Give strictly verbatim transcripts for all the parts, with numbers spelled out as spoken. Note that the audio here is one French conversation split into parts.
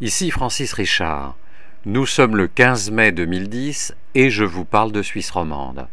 Ici Francis Richard. Nous sommes le quinze mai deux mille dix et je vous parle de Suisse romande.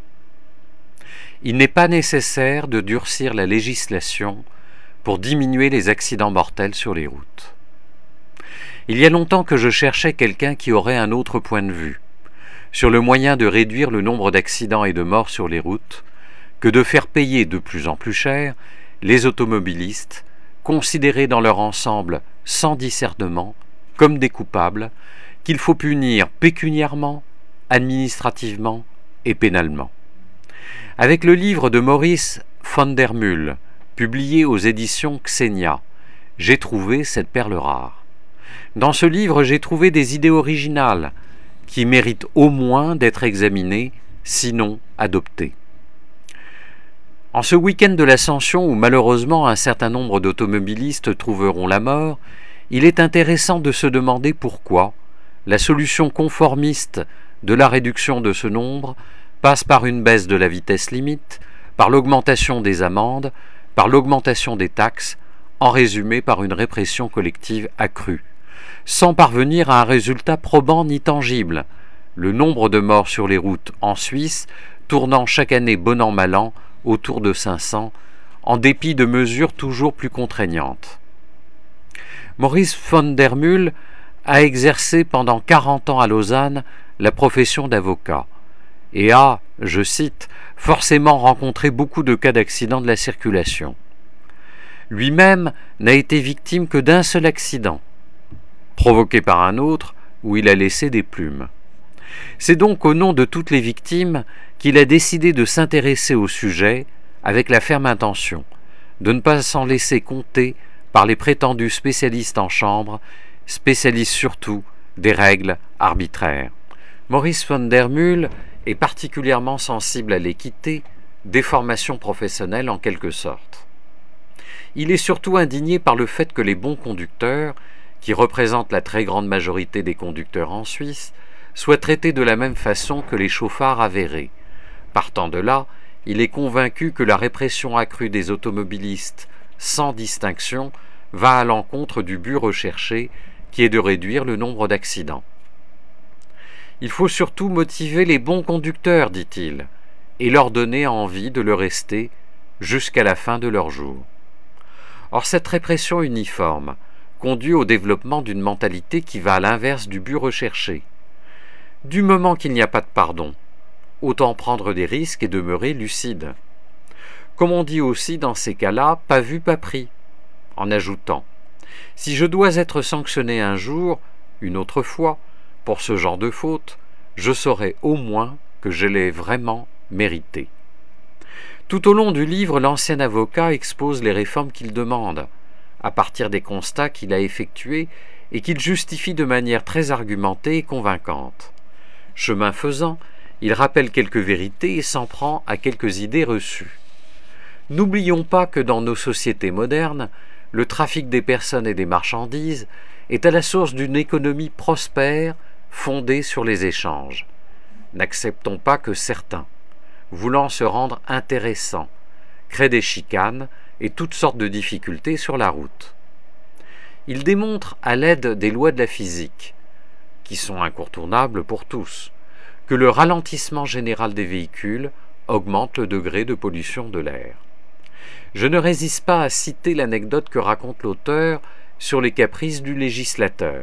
Il n'est pas nécessaire de durcir la législation pour diminuer les accidents mortels sur les routes. Il y a longtemps que je cherchais quelqu'un qui aurait un autre point de vue sur le moyen de réduire le nombre d'accidents et de morts sur les routes que de faire payer de plus en plus cher les automobilistes, considérés dans leur ensemble sans discernement comme des coupables qu'il faut punir pécuniairement, administrativement et pénalement. Avec le livre de Maurice van der Meulle, publié aux éditions Xenia, j'ai trouvé cette perle rare. Dans ce livre, j'ai trouvé des idées originales qui méritent au moins d'être examinées, sinon adoptées. En ce week-end de l'Ascension où malheureusement un certain nombre d'automobilistes trouveront la mort, il est intéressant de se demander pourquoi la solution conformiste de la réduction de ce nombre passe par une baisse de la vitesse limite, par l'augmentation des amendes, par l'augmentation des taxes, en résumé par une répression collective accrue, sans parvenir à un résultat probant ni tangible, le nombre de morts sur les routes en Suisse tournant chaque année bon an mal an autour de cinq cents, en dépit de mesures toujours plus contraignantes. Maurice van der Meulle a exercé pendant quarante ans à Lausanne la profession d'avocat et a, je cite, forcément rencontré beaucoup de cas d'accidents de la circulation. Lui-même n'a été victime que d'un seul accident, provoqué par un autre où il a laissé des plumes. C'est donc au nom de toutes les victimes qu'il a décidé de s'intéresser au sujet avec la ferme intention de ne pas s'en laisser compter par les prétendus spécialistes en chambre, spécialistes surtout des règles arbitraires. Maurice van der Meulle est particulièrement sensible à l'équité, des formations professionnelles en quelque sorte. Il est surtout indigné par le fait que les bons conducteurs, qui représentent la très grande majorité des conducteurs en Suisse, soient traités de la même façon que les chauffards avérés. Partant de là, il est convaincu que la répression accrue des automobilistes, sans distinction, va à l'encontre du but recherché, qui est de réduire le nombre d'accidents. Il faut surtout motiver les bons conducteurs, dit-il, et leur donner envie de le rester jusqu'à la fin de leur jour. Or, cette répression uniforme conduit au développement d'une mentalité qui va à l'inverse du but recherché. Du moment qu'il n'y a pas de pardon, autant prendre des risques et demeurer lucide. Comme on dit aussi dans ces cas-là, pas vu, pas pris, en ajoutant « Si je dois être sanctionné un jour, une autre fois, pour ce genre de faute, je saurai au moins que je l'ai vraiment mérité. » Tout au long du livre, l'ancien avocat expose les réformes qu'il demande, à partir des constats qu'il a effectués et qu'il justifie de manière très argumentée et convaincante. Chemin faisant, il rappelle quelques vérités et s'en prend à quelques idées reçues. N'oublions pas que dans nos sociétés modernes, le trafic des personnes et des marchandises est à la source d'une économie prospère fondée sur les échanges. N'acceptons pas que certains, voulant se rendre intéressants, créent des chicanes et toutes sortes de difficultés sur la route. Il démontre à l'aide des lois de la physique, qui sont incontournables pour tous, que le ralentissement général des véhicules augmente le degré de pollution de l'air. Je ne résiste pas à citer l'anecdote que raconte l'auteur sur les caprices du législateur.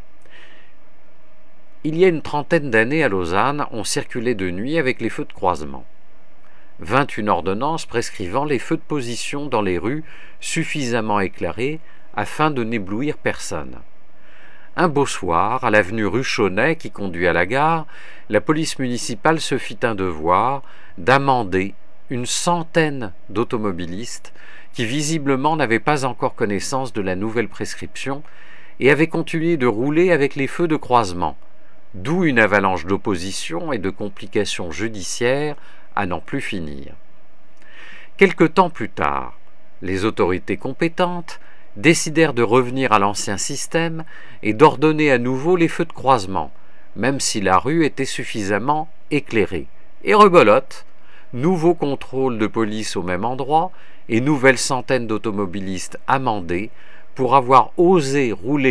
Il y a une trentaine d'années à Lausanne, on circulait de nuit avec les feux de croisement. vingt-et-une ordonnances prescrivant les feux de position dans les rues suffisamment éclairées afin de n'éblouir personne. Un beau soir, à l'avenue Ruchonnet qui conduit à la gare, la police municipale se fit un devoir d'amender une centaine d'automobilistes qui visiblement n'avaient pas encore connaissance de la nouvelle prescription et avaient continué de rouler avec les feux de croisement, d'où une avalanche d'opposition et de complications judiciaires à n'en plus finir. Quelque temps plus tard, les autorités compétentes décidèrent de revenir à l'ancien système et d'ordonner à nouveau les feux de croisement, même si la rue était suffisamment éclairée. Et rebolote, nouveau contrôle de police au même endroit et nouvelle centaine d'automobilistes amendés pour avoir osé rouler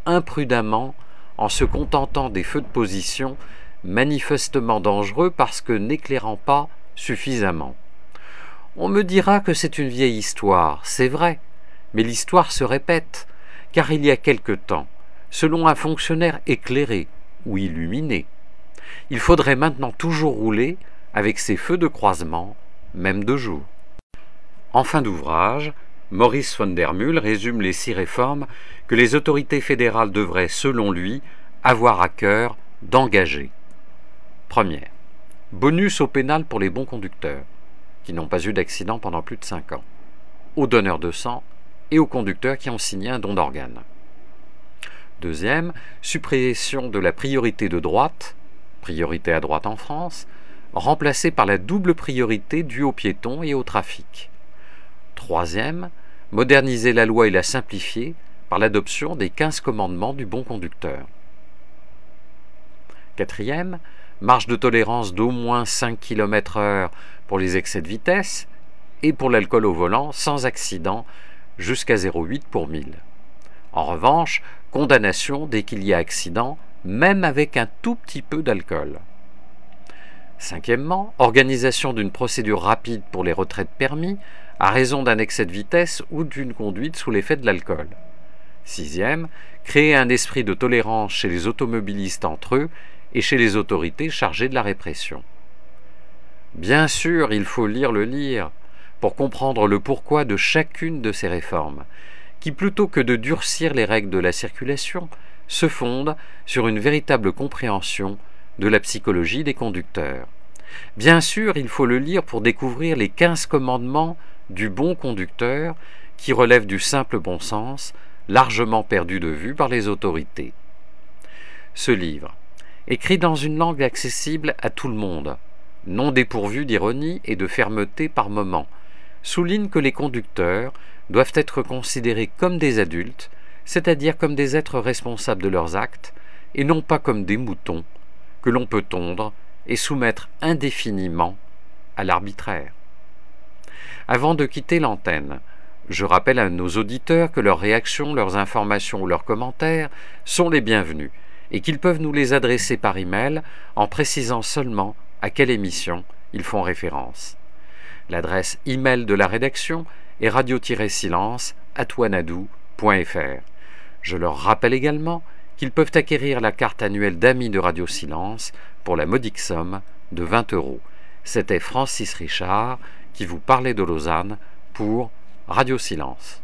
imprudemment en se contentant des feux de position manifestement dangereux parce que n'éclairant pas suffisamment. On me dira que c'est une vieille histoire, c'est vrai, mais l'histoire se répète, car il y a quelque temps, selon un fonctionnaire éclairé ou illuminé, il faudrait maintenant toujours rouler avec ses feux de croisement, même de jour. En fin d'ouvrage, Maurice von der Mühl résume les six réformes que les autorités fédérales devraient, selon lui, avoir à cœur d'engager. Première, bonus au pénal pour les bons conducteurs, qui n'ont pas eu d'accident pendant plus de cinq ans, aux donneurs de sang et aux conducteurs qui ont signé un don d'organes. Deuxième, suppression de la priorité de droite, priorité à droite en France, remplacée par la double priorité due aux piétons et au trafic. Troisième, moderniser la loi et la simplifier par l'adoption des quinze commandements du bon conducteur. Quatrième, marge de tolérance d'au moins cinq kilomètres heure pour les excès de vitesse et pour l'alcool au volant sans accident jusqu'à zéro virgule huit pour mille. En revanche, condamnation dès qu'il y a accident, même avec un tout petit peu d'alcool. Cinquièmement, organisation d'une procédure rapide pour les retraits de permis à raison d'un excès de vitesse ou d'une conduite sous l'effet de l'alcool. Sixième, créer un esprit de tolérance chez les automobilistes entre eux et chez les autorités chargées de la répression. Bien sûr, il faut lire le lire pour comprendre le pourquoi de chacune de ces réformes, qui plutôt que de durcir les règles de la circulation, se fondent sur une véritable compréhension de la psychologie des conducteurs. Bien sûr, il faut le lire pour découvrir les quinze commandements du bon conducteur qui relèvent du simple bon sens, largement perdu de vue par les autorités. Ce livre, écrit dans une langue accessible à tout le monde, non dépourvu d'ironie et de fermeté par moments, souligne que les conducteurs doivent être considérés comme des adultes, c'est-à-dire comme des êtres responsables de leurs actes, et non pas comme des moutons que l'on peut tondre et soumettre indéfiniment à l'arbitraire. Avant de quitter l'antenne, je rappelle à nos auditeurs que leurs réactions, leurs informations ou leurs commentaires sont les bienvenus et qu'ils peuvent nous les adresser par email en précisant seulement à quelle émission ils font référence. L'adresse email de la rédaction est radio-silence arobase wanadoo point fr. Je leur rappelle également qu'ils peuvent acquérir la carte annuelle d'amis de Radio Silence pour la modique somme de vingt euros. C'était Francis Richard qui vous parlait de Lausanne pour Radio Silence.